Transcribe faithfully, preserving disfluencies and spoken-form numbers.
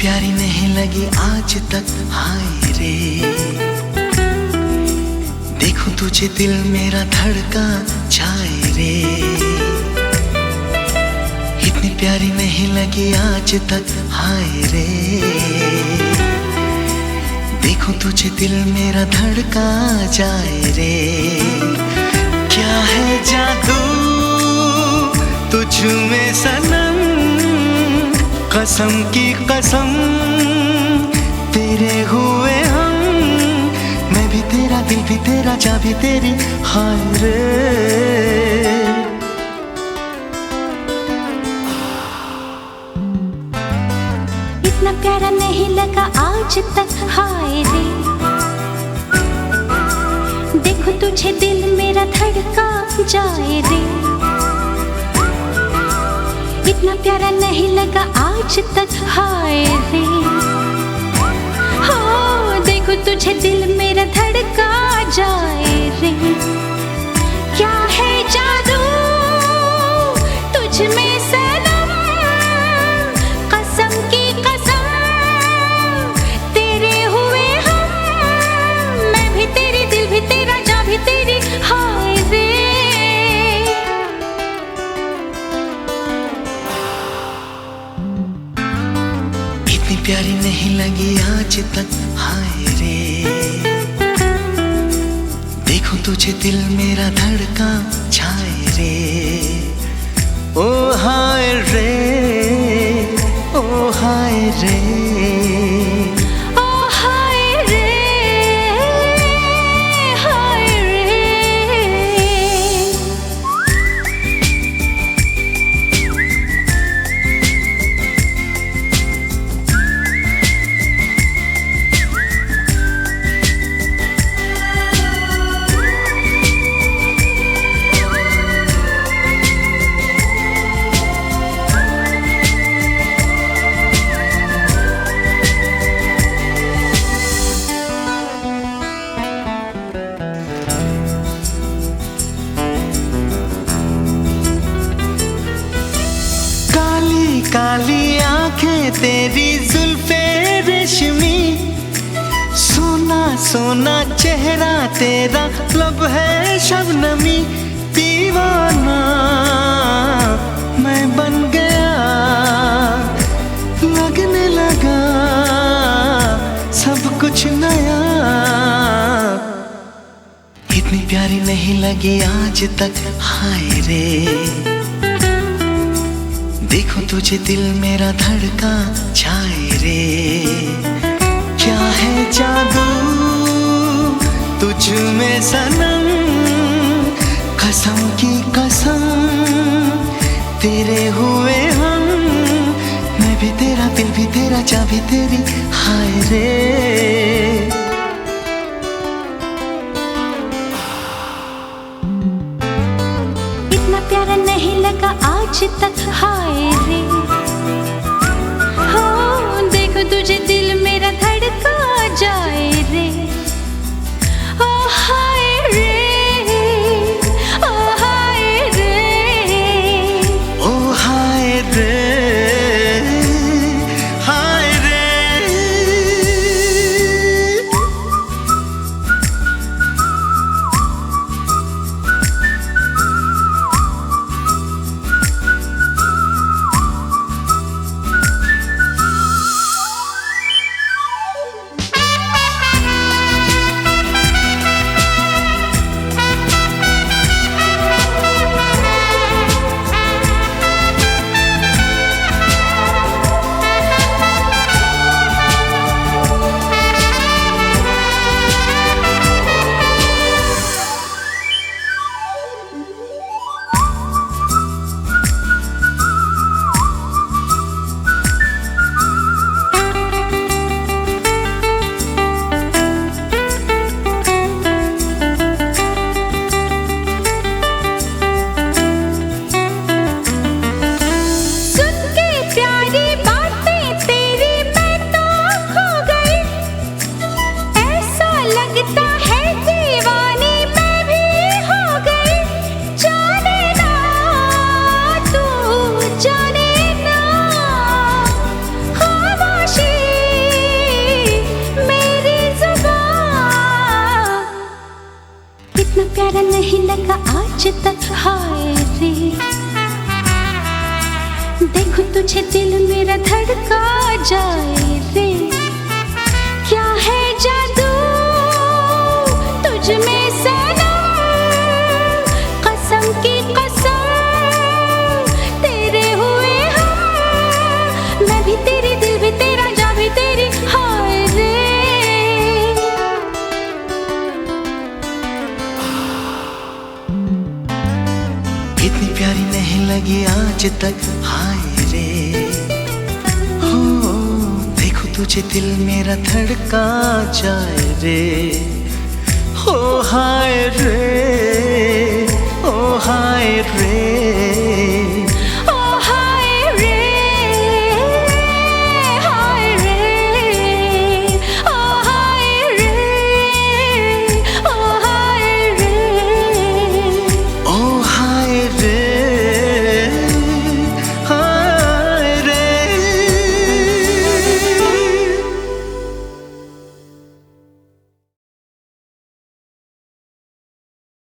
प्यारी नहीं लगी आज तक हाय रे। देखूं तुझे दिल मेरा धड़का जाए रे। इतनी प्यारी नहीं लगी आज तक हाय रे। देखूं तुझे दिल मेरा धड़का जाए रे। क्या है जादू तुझ में सनम, कसम की कसम तेरे हुए हम। मैं भी तेरा दिल भी तेरा जा भी तेरी हाय रे। इतना प्यारा नहीं लगा आज तक हाय रे। देखो तुझे दिल मेरा धड़का जाए रे। इतना प्यारा नहीं लगा आज तक हाय रे। हो देखो तुझे दिल मेरा धड़का जाए रे। क्या है जादू तुझ में सनम, कसम की कसम तेरे हुए हम। मैं भी तेरी दिल भी तेरा जा भी तेरी हाय रे। इतनी प्यारी नहीं लगी आज तक हाय रे। देखो तुझे दिल मेरा धड़का जाए रे। ओ हाय रे, ओ हाय रे। ओ हाय रे, हाय रे। काली आंखें तेरी जुल्फे रेशमी, सोना सोना चेहरा तेरा लब है शबनमी। दीवाना मैं बन गया, लगने लगा सब कुछ नया। इतनी प्यारी नहीं लगी आज तक हाय रे। देखो तुझे दिल मेरा धड़का जाए रे। क्या है जादू तुझ में सनम, कसम की कसम तेरे हुए हम। मैं भी तेरा दिल भी तेरा जा भी तेरी हाय रे। इतना प्यारा नहीं लगा आज तक हाय रे। हो देखो तुझे दिल मेरा धड़का जाए रे। ओ हाय रे, ओ हाय रे। ओ हाय रे, हाय रे। लगा आज तक, हाय रे। देखो तुझे दिल मेरा धड़का जाए रे। क्या है जादू तुझ में सनम, कसम की कसम तेरे हुए हम। मैं भी तेरी, दिल भी तेरा, जा भी तेरी, हाय रे। इतनी प्यारी नहीं लगी आज तक, हाय रे। हो देखो तुझे दिल मेरा धड़का जाए रे। हो हाय रे, ओ हाय रे।